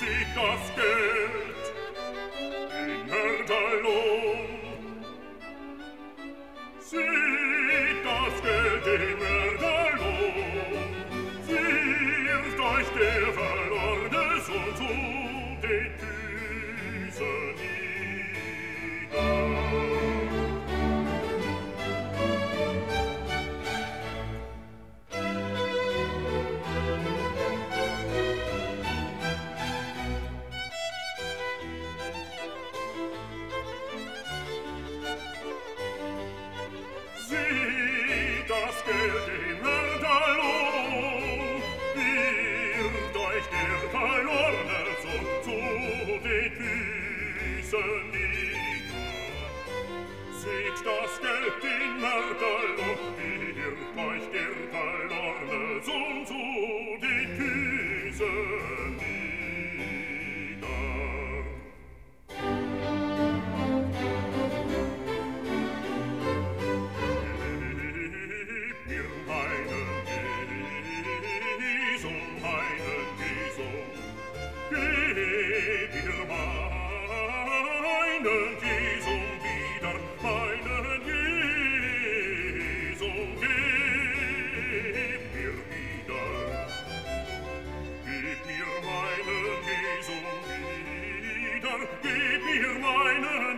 sieht das Geld in Mörderlohn. Sieht das Geld in Mörderlohn, wirft euch der verlorene Sohn zu den Füßen nieder. Sieht das Geld im Mörderlohn, wirft euch der verlorene Sohn zu den Füßen nieder. Sieht das Geld im Mörderlohn, wirft euch der verlorene Sohn zu den Füßen nieder. Gib mir meine